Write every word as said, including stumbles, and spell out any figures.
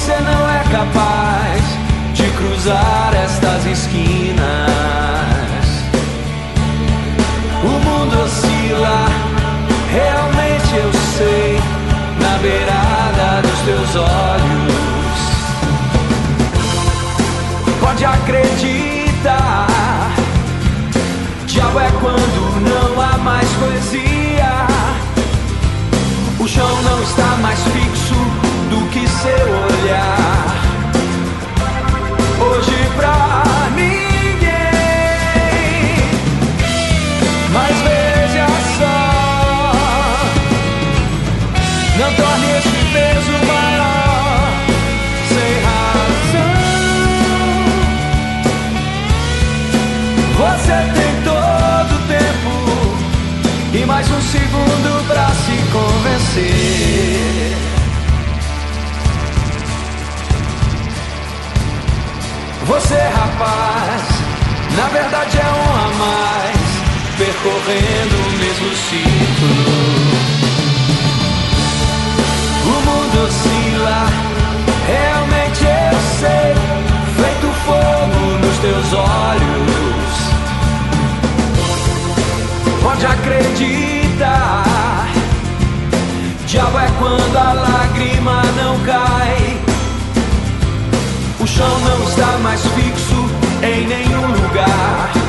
você não é capaz de cruzar estas esquinas. O mundo oscila, realmente eu sei, na beirada dos teus olhos. Pode acreditar, diabo é quando não há mais poesia. O chão não está mais fixo do que seu olhar. Hoje pra ninguém, mas veja só, não torne este peso maior sem razão. Você tem todo o tempo e mais um segundo pra se convencer. Você, rapaz, na verdade é um a mais, percorrendo o mesmo ciclo. O mundo oscila, realmente eu sei, feito fogo nos teus olhos. Pode acreditar, diabo é quando a lágrima não cai. O chão não está mais fixo em nenhum lugar.